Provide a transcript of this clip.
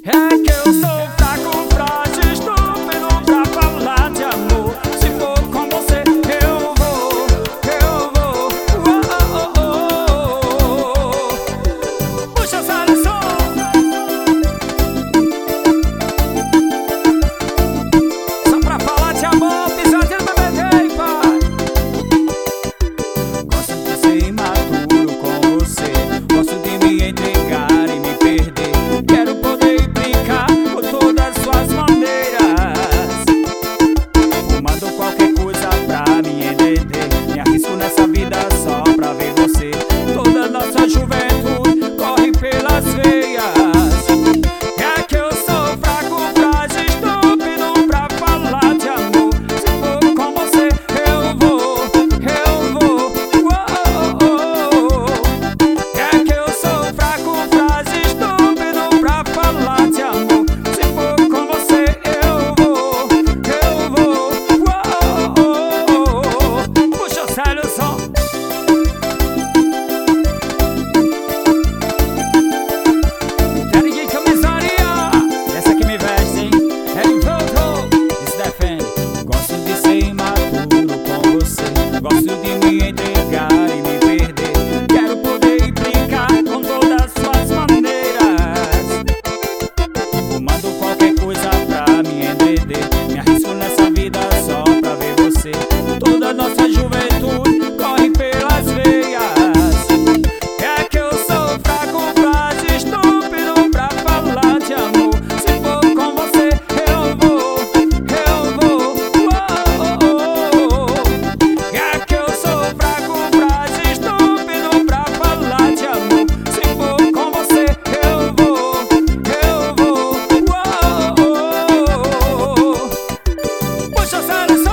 É que eu sou fraco, frágil, estúpido pra falar de amor. Se for com você, eu vou. Puxa essa lição. Só pra falar de amor, pisadinha do bebê, pai. Gosto de ser imaturo com você. Gosto de me entregar e me perder. Quero poder brincar com todas suas maneiras. Fumando qualquer coisa pra me entender. Me arrisco nessa vida só pra ver você. Toda nossa juventude corre pelas veias. É que eu sou fraco, frágil, estúpido pra falar de amor. Se for com você, eu vou. É que eu sou fraco, frágil, estúpido pra falar de amor. Se for com você, eu vou. Puxa sério o som. Quero que camisaria, essa que me veste, hein? Ele voltou e se defende. Gosto de ser imaturo com você. Gosto de me entregar e me perder. Quero poder brincar com todas suas maneiras. Fumando qualquer coisa pra me entender. Me arrisco nessa vida só pra ver você. Toda nossa juventude corre pelas veias. É que eu sou fraco, frágil, estúpido pra falar de amor. Se for com você, eu vou. É que eu sou fraco, frágil, estúpido pra falar de amor. Se for com você, eu vou. Puxa sério.